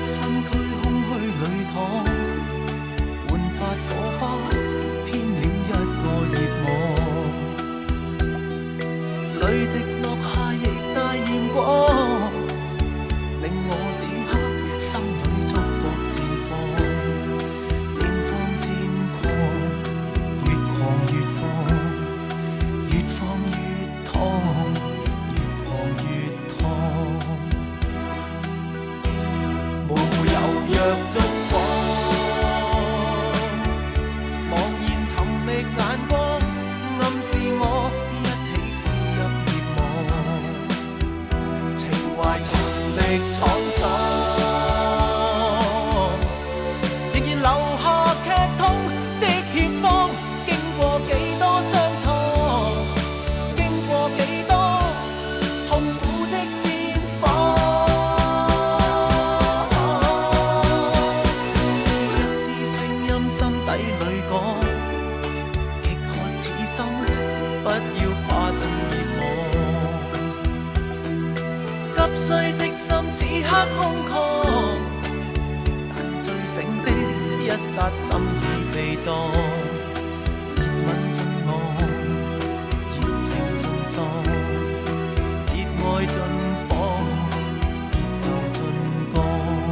身躯空虚里躺，焕发火花，偏了一个热望。泪滴落下亦大现光，令我此刻心里触觉渐放，渐放渐狂，越狂越放，越放越烫，越狂越烫。无柔弱烛光，茫然寻觅眼光，暗示我一起跳入热望，情怀沉溺沧桑，仍然留下剧痛的怯慌，经过几多伤痛，经过几多痛苦的战况。心底里讲，极渴此心，不要跨进热望。急需的心此刻空曠，但醉醒的一刹，心已被撞。热吻尽忘，热情尽丧，热爱尽放，热流尽降。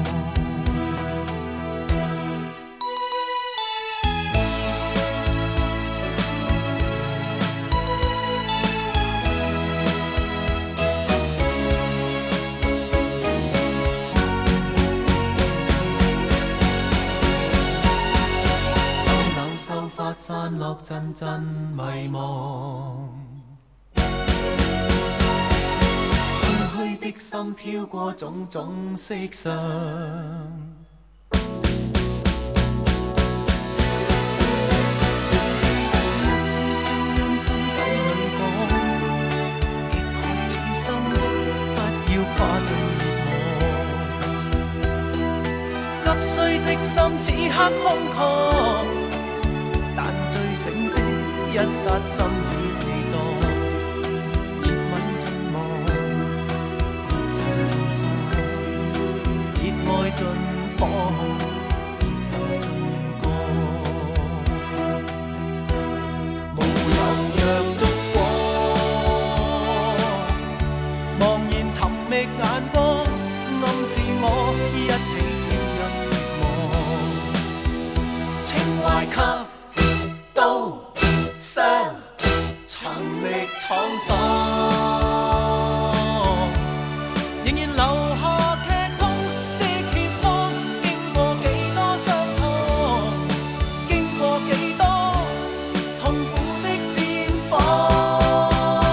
散落阵阵迷惘，空虚的心飘过种种色相，一丝声音心底里讲，极渴此心，不要跨进热望。急需的心此刻空曠，但醉醒的一刹，心已被撞。热吻尽忘，热情尽丧，热爱尽放，热流尽降。无柔弱烛光，茫然寻觅眼光，暗示我一起跳入热望。情怀给都伤，寻觅沧桑，仍然留下剧痛的怯慌，经过几多伤痛，经过几多痛苦的战况。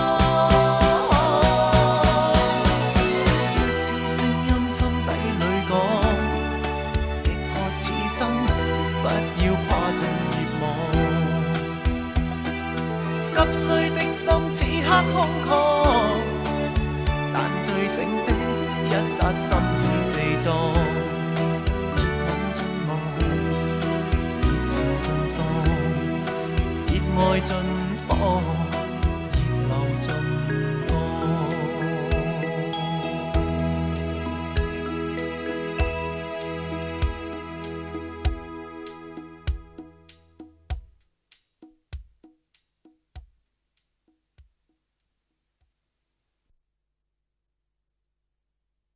一丝声音心底里讲，极渴此心，不要跨进热望。急需的心此刻空曠，但醉醒的一刹，心已被撞。热吻尽忘，热情尽丧，热爱尽